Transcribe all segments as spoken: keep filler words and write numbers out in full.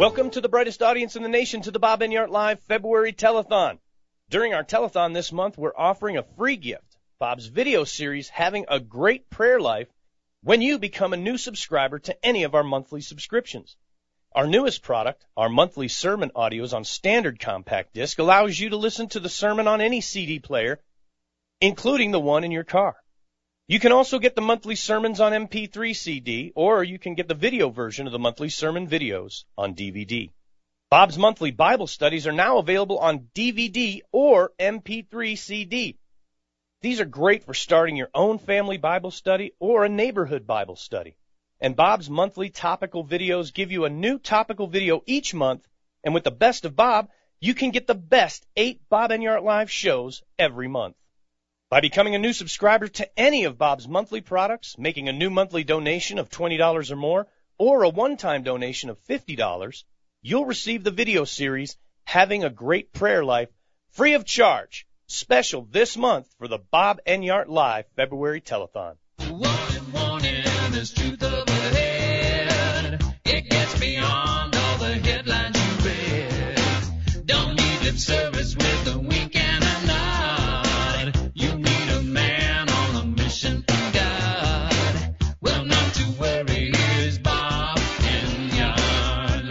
Welcome to the brightest audience in the nation to the Bob Enyart Live February Telethon. During our telethon this month, we're offering a free gift, Bob's video series, Having a Great Prayer Life, when you become a new subscriber to any of our monthly subscriptions. Our newest product, our monthly sermon audios on standard compact disc, allows you to listen to the sermon on any C D player, including the one in your car. You can also get the monthly sermons on M P three C D, or you can get the video version of the monthly sermon videos on D V D. Bob's monthly Bible studies are now available on D V D or M P three C D. These are great for starting your own family Bible study or a neighborhood Bible study. And Bob's monthly topical videos give you a new topical video each month, and with the best of Bob, you can get the best eight Bob Enyart Live shows every month. By becoming a new subscriber to any of Bob's monthly products, making a new monthly donation of twenty dollars or more, or a one-time donation of fifty dollars, you'll receive the video series, Having a Great Prayer Life, free of charge, special this month for the Bob Enyart Live February Telethon. Warning, warning, there's truth overhead. It gets beyond all the headlines you read. Don't need lip service with a wink and a nod. You need a man on a mission from God. Well, not to worry, here's Bob Enyart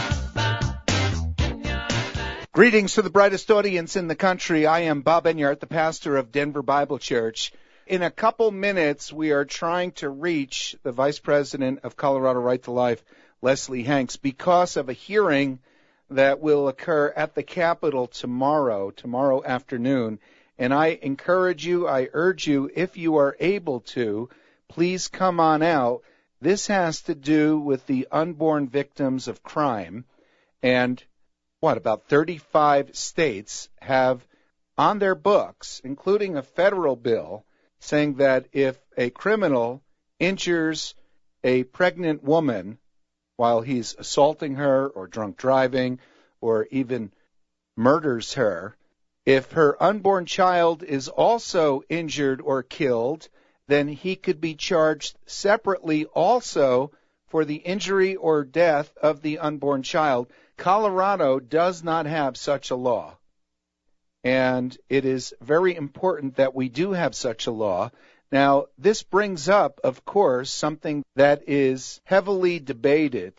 Live. Greetings to the brightest audience in the country. I am Bob Enyart, the pastor of Denver Bible Church. In a couple minutes, we are trying to reach the Vice President of Colorado Right to Life, Leslie Hanks, because of a hearing that will occur at the Capitol tomorrow, tomorrow afternoon. And I encourage you, I urge you, if you are able to, please come on out. This has to do with the unborn victims of crime. And what, about thirty-five states have on their books, including a federal bill, saying that if a criminal injures a pregnant woman while he's assaulting her or drunk driving or even murders her, if her unborn child is also injured or killed, then he could be charged separately also for the injury or death of the unborn child. Colorado does not have such a law. And it is very important that we do have such a law. Now, this brings up, of course, something that is heavily debated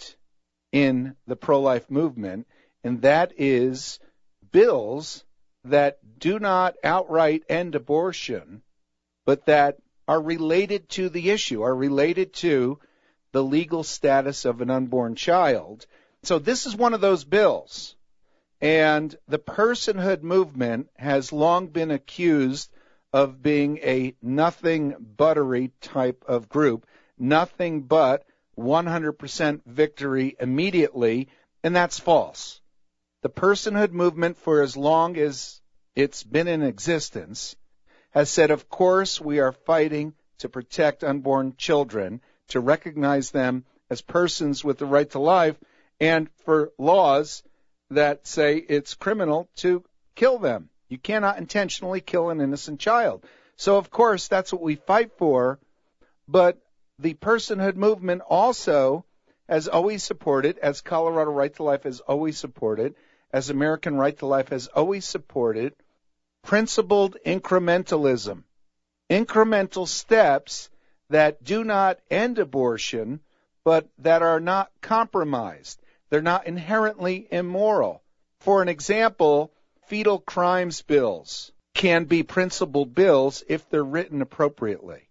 in the pro-life movement, and that is bills that do not outright end abortion, but that are related to the issue, are related to the legal status of an unborn child. So this is one of those bills. And the personhood movement has long been accused of being a nothing buttery type of group, nothing but one hundred percent victory immediately, and that's false. The personhood movement, for as long as it's been in existence, has said, of course, we are fighting to protect unborn children, to recognize them as persons with the right to life, and for laws that say it's criminal to kill them. You cannot intentionally kill an innocent child. So, of course, that's what we fight for. But the personhood movement also has always supported, as Colorado Right to Life has always supported, as American Right to Life has always supported, principled incrementalism. Incremental steps that do not end abortion, but that are not compromised. They're not inherently immoral. For an example, fetal crimes bills can be principled bills if they're written appropriately.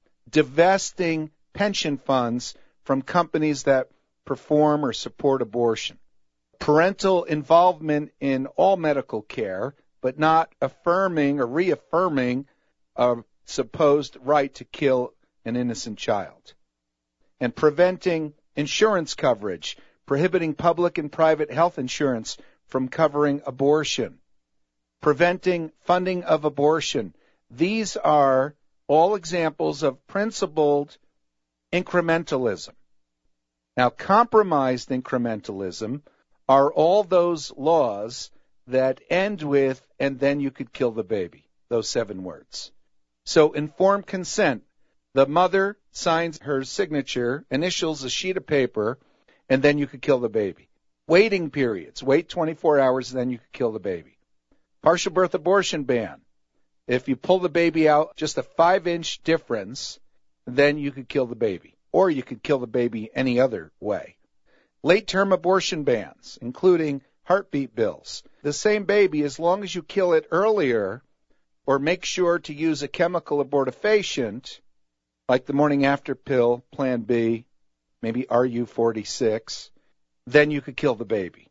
Divesting pension funds from companies that perform or support abortion. Parental involvement in all medical care, but not affirming or reaffirming a supposed right to kill an innocent child. And preventing insurance coverage, prohibiting public and private health insurance from covering abortion, preventing funding of abortion. These are all examples of principled incrementalism. Now, compromised incrementalism are all those laws that end with, and then you could kill the baby, those seven words. So informed consent, the mother signs her signature, initials a sheet of paper, and then you could kill the baby. Waiting periods. Wait twenty-four hours, then you could kill the baby. Partial birth abortion ban. If you pull the baby out just a five-inch difference, then you could kill the baby. Or you could kill the baby any other way. Late-term abortion bans, including heartbeat bills. The same baby, as long as you kill it earlier or make sure to use a chemical abortifacient, like the morning after pill, Plan B, maybe R U forty-six, then you could kill the baby.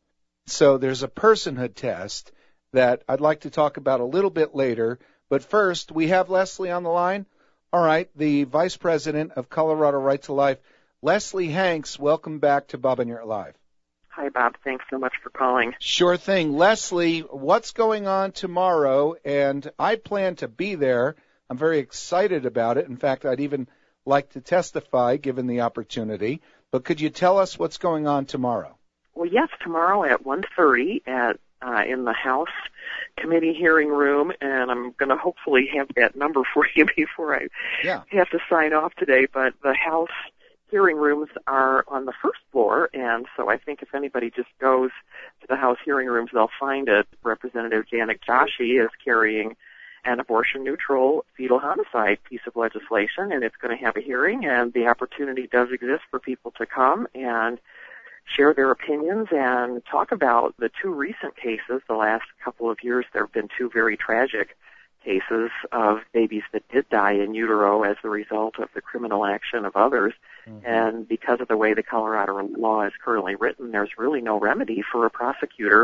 So there's a personhood test that I'd like to talk about a little bit later. But first, we have Leslie on the line. All right, the Vice President of Colorado Right to Life, Leslie Hanks. Welcome back to Bob Enyart Live. Hi, Bob. Thanks so much for calling. Sure thing. Leslie, what's going on tomorrow? And I plan to be there. I'm very excited about it. In fact, I'd even like to testify, given the opportunity. But could you tell us what's going on tomorrow? Well, yes, tomorrow at one thirty at uh, in the House Committee hearing room, and I'm going to hopefully have that number for you before I yeah. have to sign off today. But the House hearing rooms are on the first floor, and so I think if anybody just goes to the House hearing rooms, they'll find it. Representative Janet Joshi is carrying an abortion-neutral fetal homicide piece of legislation, and it's going to have a hearing, and the opportunity does exist for people to come and share their opinions and talk about the two recent cases. The last couple of years, there have been two very tragic cases of babies that did die in utero as a result of the criminal action of others. Mm-hmm. And because of the way the Colorado law is currently written, there's really no remedy for a prosecutor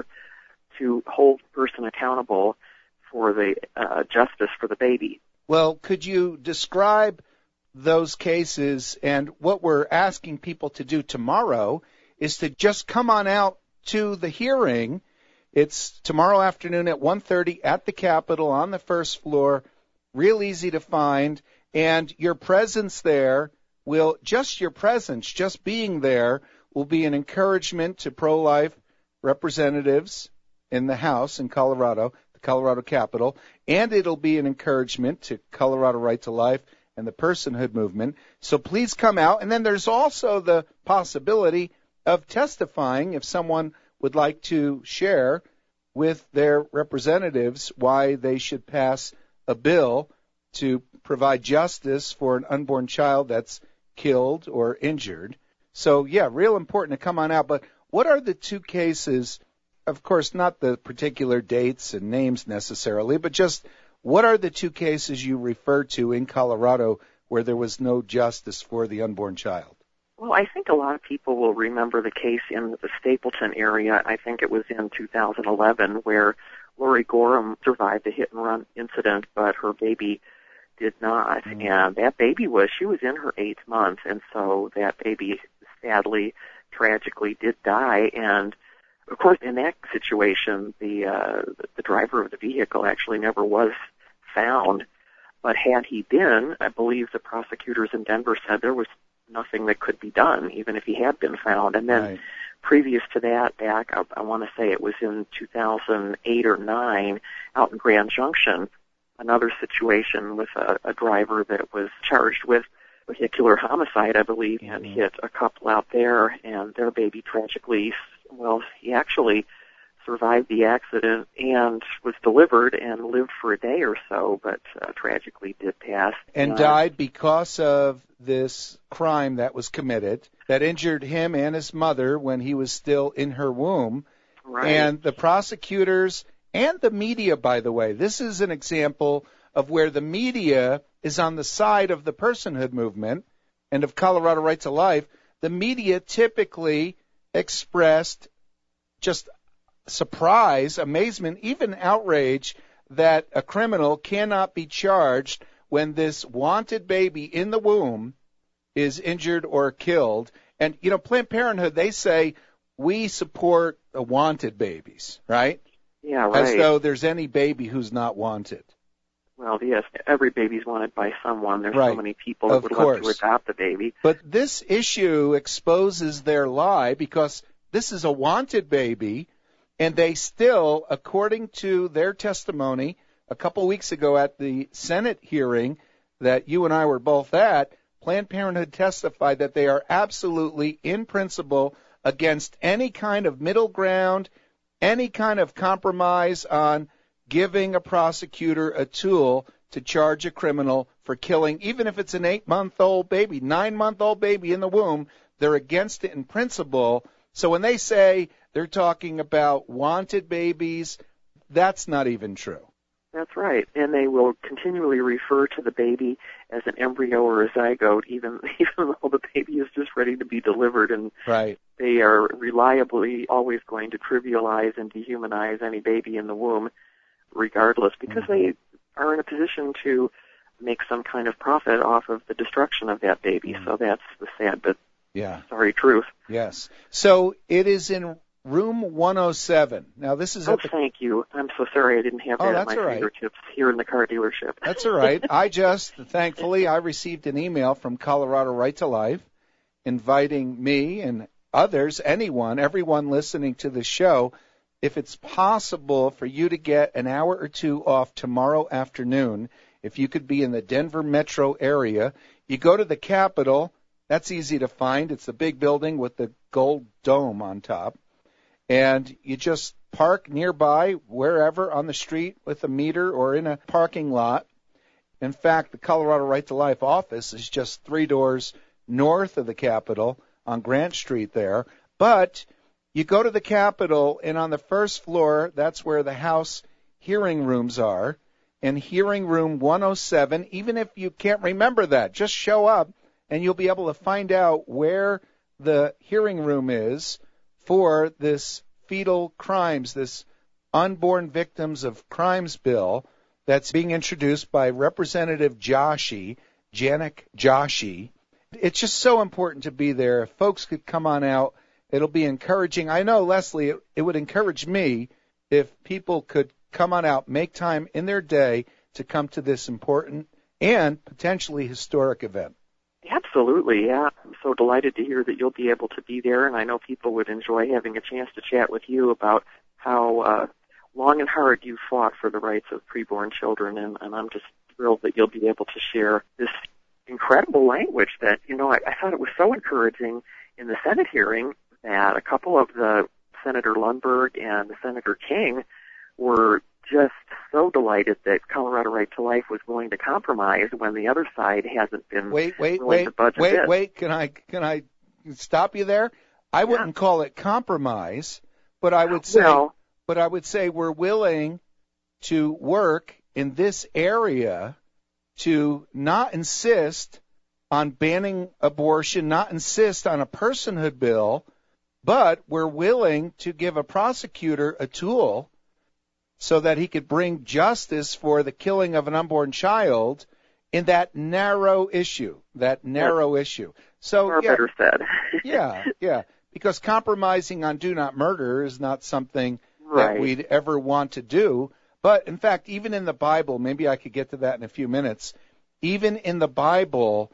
to hold the person accountable for the uh, justice for the baby. Well, could you describe those cases? And what we're asking people to do tomorrow is to just come on out to the hearing. It's tomorrow afternoon at one thirty at the Capitol on the first floor, real easy to find, and your presence there will, just your presence, just being there, will be an encouragement to pro-life representatives in the House in Colorado, the Colorado Capitol, and it'll be an encouragement to Colorado Right to Life and the personhood movement. So please come out. And then there's also the possibility of testifying if someone would like to share with their representatives why they should pass a bill to provide justice for an unborn child that's killed or injured. So, yeah, real important to come on out. But what are the two cases, of course, not the particular dates and names necessarily, but just what are the two cases you referred to in Colorado where there was no justice for the unborn child? Well, I think a lot of people will remember the case in the Stapleton area. I think it was in two thousand eleven where Lori Gorham survived a hit-and-run incident, but her baby did not. Mm-hmm. And that baby was, she was in her eighth month, and so that baby sadly, tragically did die. And, of course, in that situation, the uh, the driver of the vehicle actually never was found. But had he been, I believe the prosecutors in Denver said there was nothing that could be done, even if he had been found. And then right. previous to that, back, I, I want to say it was in two thousand eight or nine, out in Grand Junction, another situation with a, a driver that was charged with vehicular homicide, I believe, mm-hmm. and hit a couple out there, and their baby tragically, well, he actually survived the accident and was delivered and lived for a day or so, but uh, tragically did pass. And uh, died because of this crime that was committed that injured him and his mother when he was still in her womb. Right. And the prosecutors and the media, by the way, this is an example of where the media is on the side of the personhood movement and of Colorado Right to Life. The media typically expressed just surprise, amazement, even outrage that a criminal cannot be charged when this wanted baby in the womb is injured or killed. And, you know, Planned Parenthood, they say we support the wanted babies, right? Yeah, right. As though there's any baby who's not wanted. Well, yes, every baby's wanted by someone. There's right. so many people that of would course. love to adopt a baby. But this issue exposes their lie because this is a wanted baby. And they still, according to their testimony a couple weeks ago at the Senate hearing that you and I were both at, Planned Parenthood testified that they are absolutely, in principle, against any kind of middle ground, any kind of compromise on giving a prosecutor a tool to charge a criminal for killing, even if it's an eight-month-old baby, nine-month-old baby in the womb. They're against it in principle. So when they say they're talking about wanted babies, that's not even true. That's right. And they will continually refer to the baby as an embryo or a zygote, even even though the baby is just ready to be delivered. And right. They are reliably always going to trivialize and dehumanize any baby in the womb, regardless, because mm-hmm. they are in a position to make some kind of profit off of the destruction of that baby. Mm-hmm. So that's the sad but yeah. sorry truth. Yes. So it is in room one oh seven. Now, this is... Oh, at the... thank you. I'm so sorry I didn't have oh, that at my right. fingertips here in the car dealership. That's all right. I just, thankfully, I received an email from Colorado Right to Life inviting me and others, anyone, everyone listening to the show, if it's possible for you to get an hour or two off tomorrow afternoon, if you could be in the Denver metro area, you go to the Capitol. That's easy to find. It's the big building with the gold dome on top. And you just park nearby, wherever on the street with a meter or in a parking lot. In fact, the Colorado Right to Life office is just three doors north of the Capitol on Grant Street there. But you go to the Capitol, and on the first floor, that's where the House hearing rooms are. And hearing room one oh seven, even if you can't remember that, just show up, and you'll be able to find out where the hearing room is for this fetal crimes, this unborn victims of crimes bill that's being introduced by Representative Joshi, Janek Joshi. It's just so important to be there. If folks could come on out, it'll be encouraging. I know, Leslie, it, it would encourage me if people could come on out, make time in their day to come to this important and potentially historic event. Absolutely, yeah. I'm so delighted to hear that you'll be able to be there, and I know people would enjoy having a chance to chat with you about how uh, long and hard you fought for the rights of preborn children, and, and I'm just thrilled that you'll be able to share this incredible language that, you know, I, I thought it was so encouraging in the Senate hearing that a couple of the Senator Lundberg and Senator King were just so delighted that Colorado Right to Life was willing to compromise when the other side hasn't been wait, wait, willing wait, to budge a wait, bit. wait. Can I can I stop you there? I yeah. wouldn't call it compromise, but I would say, well, but I would say we're willing to work in this area to not insist on banning abortion, not insist on a personhood bill, but we're willing to give a prosecutor a tool so that he could bring justice for the killing of an unborn child in that narrow issue, that narrow yeah. issue. So, Far yeah, better said. yeah, yeah, because compromising on do not murder is not something right. that we'd ever want to do. But, in fact, even in the Bible, maybe I could get to that in a few minutes, even in the Bible,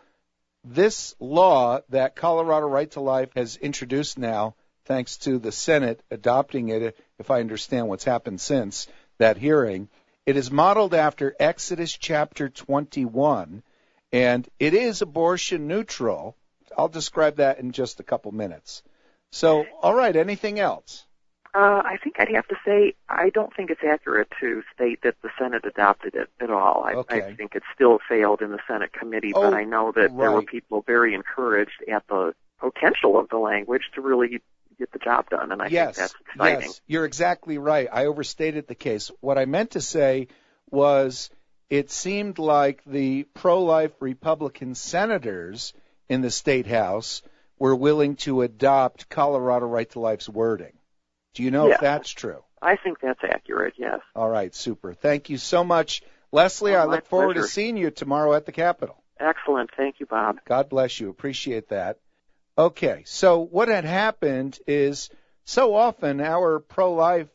this law that Colorado Right to Life has introduced now, thanks to the Senate adopting it, if I understand what's happened since that hearing, it is modeled after Exodus chapter twenty-one, and it is abortion neutral. I'll describe that in just a couple minutes. So, all right, anything else? Uh, I think I'd have to say I don't think it's accurate to state that the Senate adopted it at all. I, okay. I think it still failed in the Senate committee, oh, but I know that right. there were people very encouraged at the potential of the language to really get the job done, and I yes, think that's exciting. Yes, you're exactly right. I overstated the case. What I meant to say was it seemed like the pro-life Republican senators in the State House were willing to adopt Colorado Right to Life's wording. Do you know yeah. if that's true? I think that's accurate, yes. All right, super. Thank you so much. Leslie, oh, I look forward pleasure. to seeing you tomorrow at the Capitol. Excellent. Thank you, Bob. God bless you. Appreciate that. Okay, so what had happened is so often our pro-life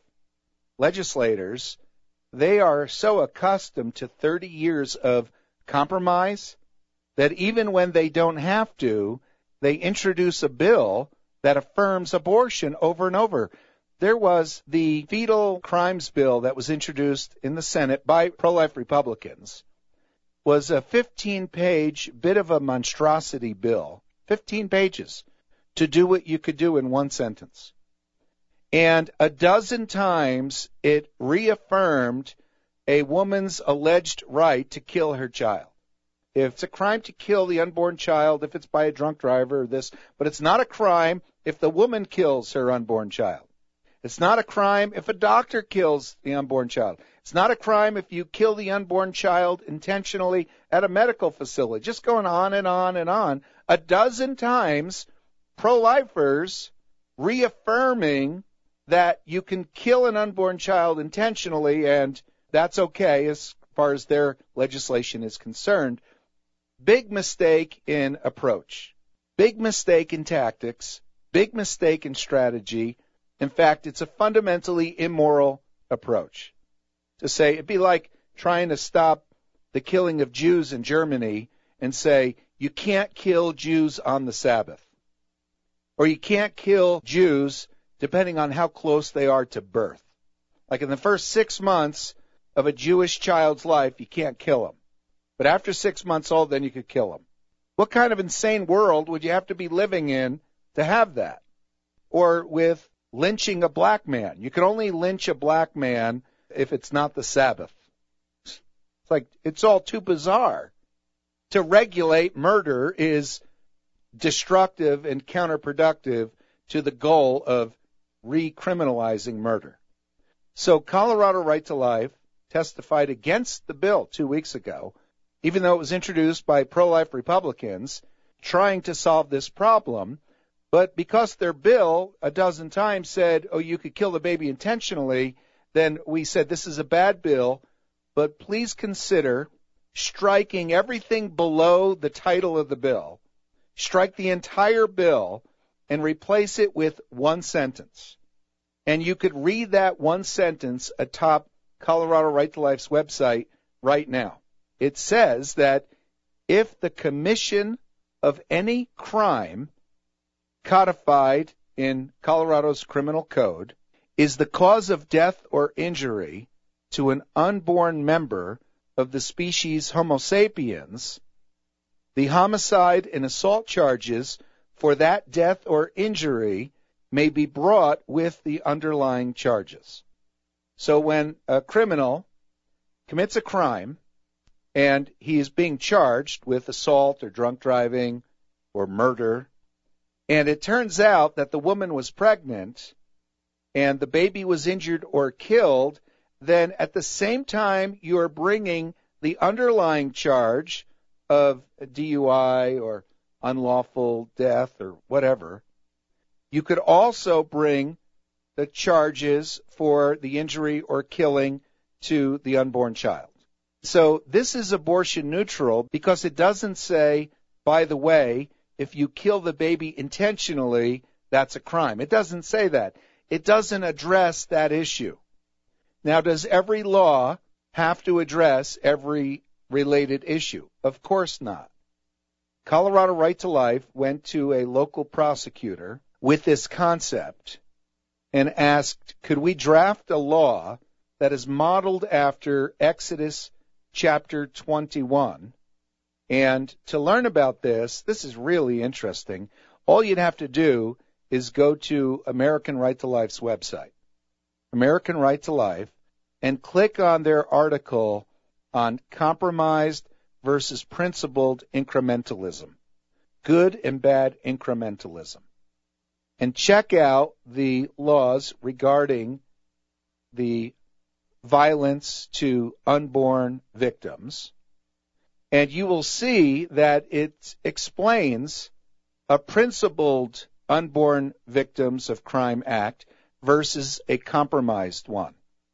legislators, they are so accustomed to thirty years of compromise that even when they don't have to, they introduce a bill that affirms abortion over and over. There was the fetal crimes bill that was introduced in the Senate by pro-life Republicans, was a fifteen-page bit of a monstrosity bill. fifteen pages, to do what you could do in one sentence. And a dozen times it reaffirmed a woman's alleged right to kill her child. If it's a crime to kill the unborn child, if it's by a drunk driver or this, but it's not a crime if the woman kills her unborn child. It's not a crime if a doctor kills the unborn child. It's not a crime if you kill the unborn child intentionally at a medical facility. Just going on and on and on. A dozen times, pro-lifers reaffirming that you can kill an unborn child intentionally, and that's okay as far as their legislation is concerned. Big mistake in approach. Big mistake in tactics. Big mistake in strategy. In fact, it's a fundamentally immoral approach. To say, it'd be like trying to stop the killing of Jews in Germany and say, you can't kill Jews on the Sabbath. Or you can't kill Jews depending on how close they are to birth. Like in the first six months of a Jewish child's life, you can't kill them. But after six months old, then you could kill them. What kind of insane world would you have to be living in to have that? Or with lynching a black man. You can only lynch a black man if it's not the Sabbath. It's like, it's all too bizarre. To regulate murder is destructive and counterproductive to the goal of recriminalizing murder. So Colorado Right to Life testified against the bill two weeks ago, even though it was introduced by pro-life Republicans trying to solve this problem. But because their bill a dozen times said, oh, you could kill the baby intentionally, then we said this is a bad bill, but please consider striking everything below the title of the bill, strike the entire bill, and replace it with one sentence. And you could read that one sentence atop Colorado Right to Life's website right now. It says that if the commission of any crime codified in Colorado's criminal code is the cause of death or injury to an unborn member of the species Homo sapiens, the homicide and assault charges for that death or injury may be brought with the underlying charges. So when a criminal commits a crime and he is being charged with assault or drunk driving or murder, and it turns out that the woman was pregnant and the baby was injured or killed, then at the same time you are bringing the underlying charge of D U I or unlawful death or whatever, you could also bring the charges for the injury or killing to the unborn child. So this is abortion neutral because it doesn't say, by the way, if you kill the baby intentionally, that's a crime. It doesn't say that. It doesn't address that issue. Now, does every law have to address every related issue? Of course not. Colorado Right to Life went to a local prosecutor with this concept and asked, could we draft a law that is modeled after Exodus chapter twenty-one? And to learn about this, this is really interesting. All you'd have to do is go to American Right to Life's website, American Right to Life, and click on their article on compromised versus principled incrementalism, good and bad incrementalism, and check out the laws regarding the violence to unborn victims, and you will see that it explains a principled Unborn Victims of Crime Act versus a compromised one.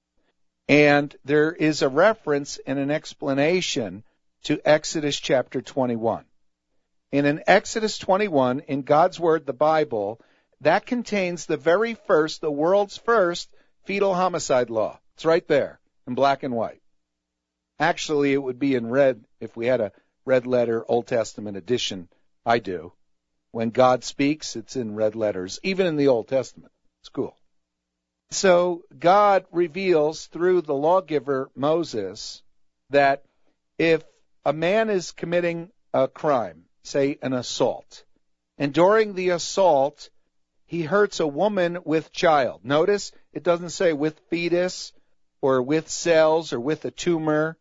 And there is a reference and an explanation to Exodus chapter twenty-one. And in Exodus twenty-one, in God's Word, the Bible, that contains the very first, the world's first fetal homicide law. It's right there in black and white. Actually, it would be in red if we had a red letter Old Testament edition. I do. When God speaks, it's in red letters, even in the Old Testament. It's cool. So God reveals through the lawgiver Moses that if a man is committing a crime, say an assault, And during the assault, he hurts a woman with child. Notice it doesn't say with fetus or with cells or with a tumor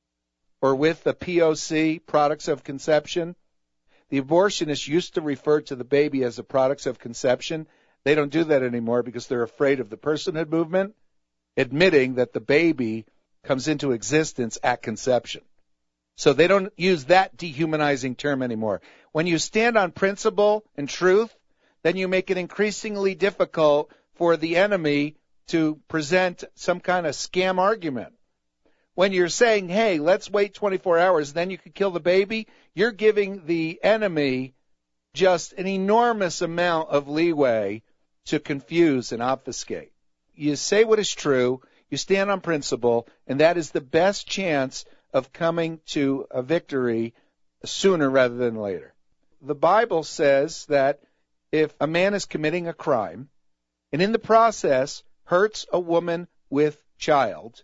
or with the P O C, products of conception. The abortionists used to refer to the baby as the products of conception. They don't do that anymore because they're afraid of the personhood movement, admitting that the baby comes into existence at conception. So they don't use that dehumanizing term anymore. When you stand on principle and truth, then you make it increasingly difficult for the enemy to present some kind of scam argument. When you're saying, hey, let's wait twenty-four hours, then you could kill the baby, you're giving the enemy just an enormous amount of leeway to confuse and obfuscate. You say what is true, you stand on principle, and that is the best chance of coming to a victory sooner rather than later. The Bible says that if a man is committing a crime and in the process hurts a woman with child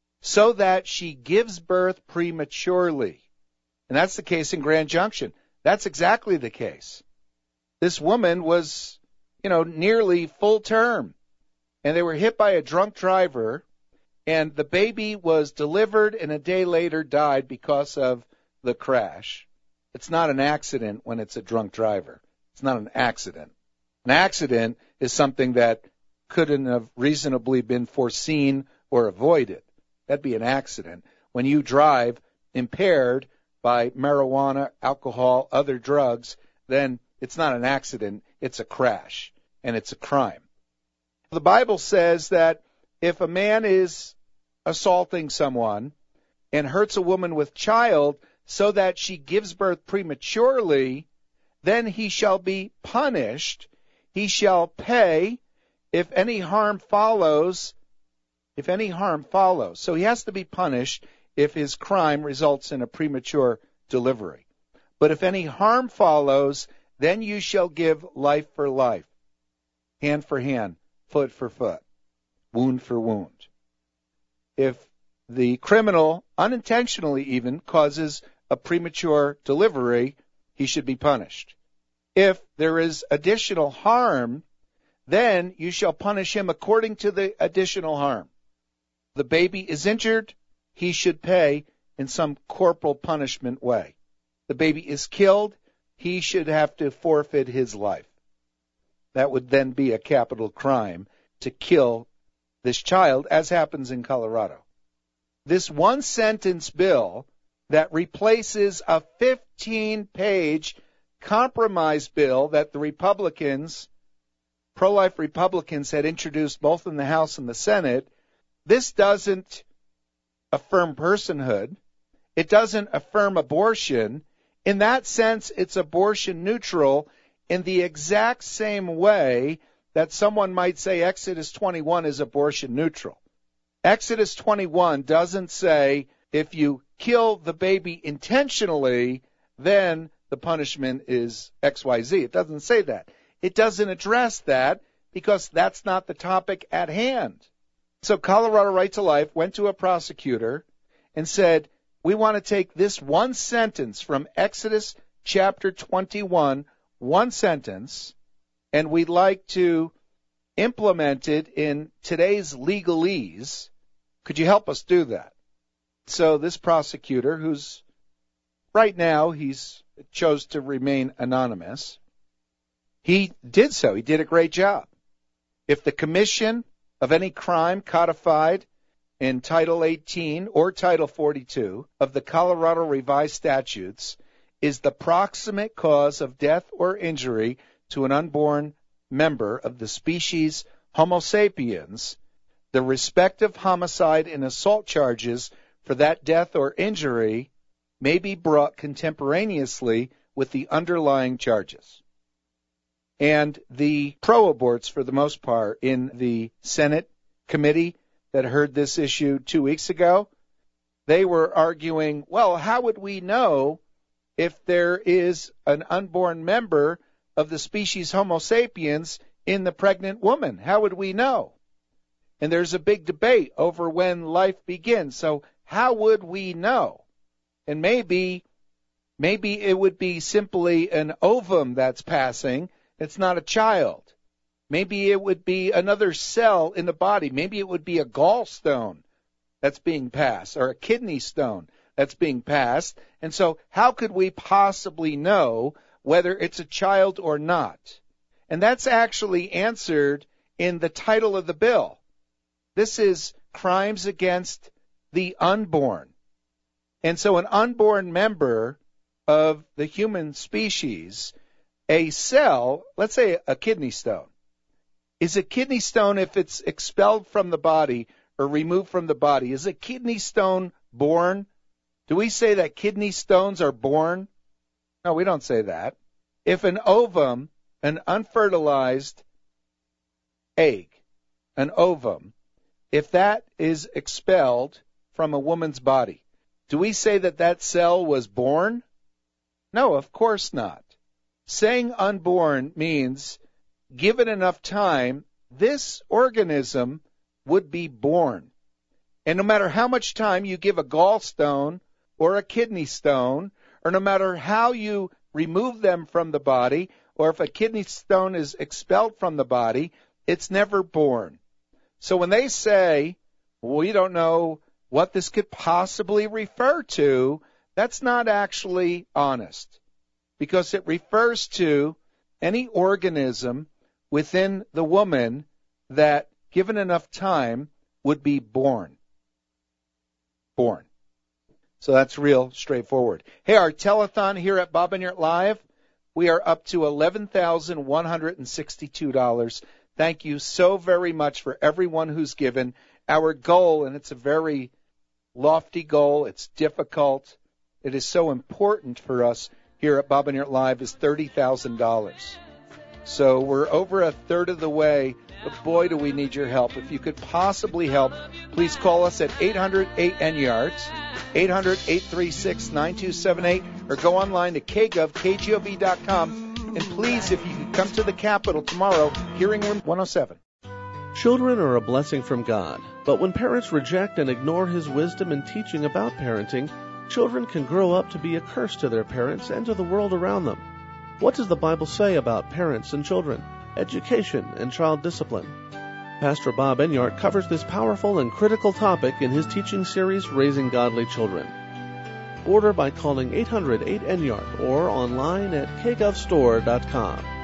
so that she gives birth prematurely, and that's the case in Grand Junction. That's exactly the case. This woman was, you know, nearly full term, and they were hit by a drunk driver, and the baby was delivered and a day later died because of the crash. It's not an accident when it's a drunk driver. It's not an accident. An accident is something that couldn't have reasonably been foreseen or avoided. That'd be an accident. When you drive impaired by marijuana, alcohol, other drugs, then it's not an accident. It's a crash, and it's a crime. The Bible says that if a man is assaulting someone and hurts a woman with child so that she gives birth prematurely, then he shall be punished. He shall pay if any harm follows, if any harm follows. So he has to be punished if his crime results in a premature delivery. But if any harm follows, then you shall give life for life, hand for hand, foot for foot, wound for wound. If the criminal unintentionally even causes a premature delivery, he should be punished. If there is additional harm, then you shall punish him according to the additional harm. The baby is injured, he should pay in some corporal punishment way. The baby is killed, he should have to forfeit his life. That would then be a capital crime to kill this child, as happens in Colorado. This one-sentence bill that replaces a fifteen-page compromise bill that the Republicans, pro-life Republicans, had introduced both in the House and the Senate, this doesn't affirm personhood. It doesn't affirm abortion. In that sense, it's abortion neutral in the exact same way that someone might say Exodus twenty-one is abortion neutral. Exodus twenty-one doesn't say if you kill the baby intentionally, then the punishment is X Y Z. It doesn't say that. It doesn't address that because that's not the topic at hand. So Colorado Right to Life went to a prosecutor and said, we want to take this one sentence from Exodus chapter twenty-one, one sentence, and we'd like to implement it in today's legalese. Could you help us do that? So this prosecutor, who's right now, he's chose to remain anonymous, he did so. He did a great job. If the commission of any crime codified in Title eighteen or Title forty-two of the Colorado Revised Statutes is the proximate cause of death or injury to an unborn member of the species Homo sapiens, the respective homicide and assault charges for that death or injury may be brought contemporaneously with the underlying charges. And the pro-aborts, for the most part, in the Senate committee that heard this issue two weeks ago, they were arguing, well, how would we know if there is an unborn member of the species Homo sapiens in the pregnant woman? How would we know? And there's a big debate over when life begins. So how would we know? And maybe Maybe it would be simply an ovum that's passing. It's not a child. Maybe it would be another cell in the body. Maybe it would be a gallstone that's being passed, or a kidney stone that's being passed. And so how could we possibly know whether it's a child or not? And that's actually answered in the title of the bill. This is crimes against the unborn. And so an unborn member of the human species, a cell, let's say a kidney stone, is a kidney stone, if it's expelled from the body or removed from the body, is a kidney stone born? Do we say that kidney stones are born? No, we don't say that. If an ovum, an unfertilized egg, an ovum, if that is expelled from a woman's body, do we say that that cell was born? No, of course not. Saying unborn means, given enough time, this organism would be born. And no matter how much time you give a gallstone or a kidney stone, or no matter how you remove them from the body, or if a kidney stone is expelled from the body, it's never born. So when they say, we don't know what this could possibly refer to, that's not actually honest, because it refers to any organism within the woman that, given enough time, would be born. Born. So that's real straightforward. Hey, our telethon here at Bob Enyart Live, we are up to eleven thousand one hundred sixty-two dollars. Thank you so very much for everyone who's given. Our goal, and it's a very lofty goal, it's difficult, it is so important for us here at Bob Enyart Live, is thirty thousand dollars. So we're over a third of the way, but boy, do we need your help. If you could possibly help, please call us at eight hundred eight N Y A R D, eight hundred eight three six nine two seven eight, or go online to k gov, k gov dot com. And please, if you could come to the Capitol tomorrow, Hearing Room one oh seven. Children are a blessing from God, but when parents reject and ignore His wisdom and teaching about parenting, children can grow up to be a curse to their parents and to the world around them. What does the Bible say about parents and children, education and child discipline? Pastor Bob Enyart covers this powerful and critical topic in his teaching series, Raising Godly Children. Order by calling eight hundred eight N Y A R D or online at k gov store dot com.